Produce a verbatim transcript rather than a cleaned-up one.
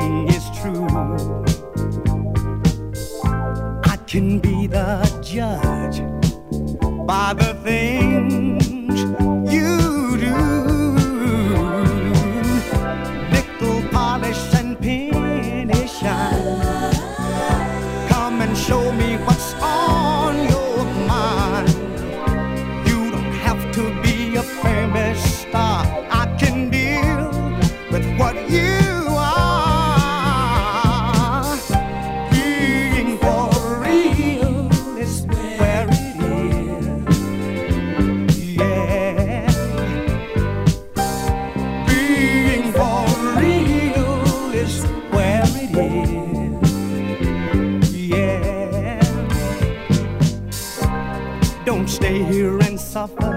saying is true. I can be the judge by the things you do. Nickel polish and penny shine. Come and show me what's on your mind. You don't have to be a famous star. I can deal with what you are. Being for real is where it is. Yeah. Being for real is where it is. Yeah. Don't stay here and suffer.